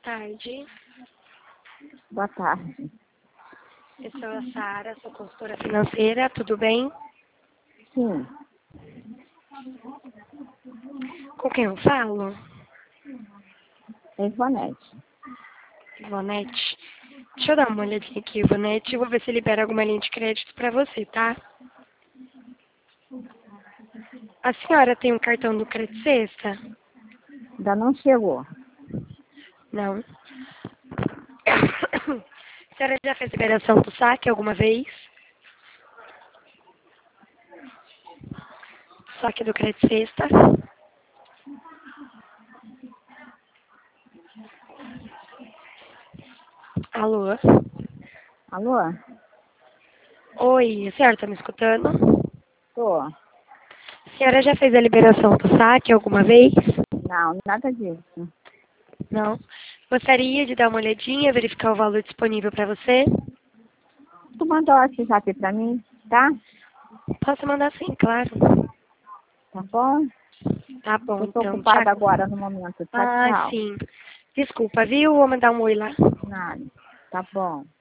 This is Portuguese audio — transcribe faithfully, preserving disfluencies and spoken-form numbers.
tarde. Boa tarde. Eu sou a Sara, sou consultora financeira, tudo bem? Sim. Com quem eu falo? É Ivonete. Ivonete. Deixa eu dar uma olhadinha aqui, Ivonete. Eu vou ver se libera alguma linha de crédito pra você, tá? A senhora tem um cartão do Crédito Sexta? Ainda não chegou. Não. A senhora já fez liberação do saque alguma vez? Saque do Crédito Sexta? Alô? Alô? Oi, a senhora tá me escutando? Tô. A senhora já fez a liberação do saque alguma vez? Não, nada disso. Não. Gostaria de dar uma olhadinha, verificar o valor disponível para você? Tu mandou o WhatsApp pra mim, tá? Posso mandar sim, claro. Tá bom? Tá bom, Eu tô então. ocupada Tchau. agora no momento. Tchau, Ah, tchau. sim. Desculpa, viu? Vou mandar um oi lá. Nada. Tá bom.